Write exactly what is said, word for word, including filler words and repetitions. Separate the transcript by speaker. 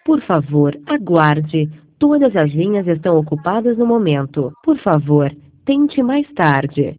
Speaker 1: Por favor, aguarde. Todas as linhas estão ocupadas no momento. Por favor, tente mais tarde.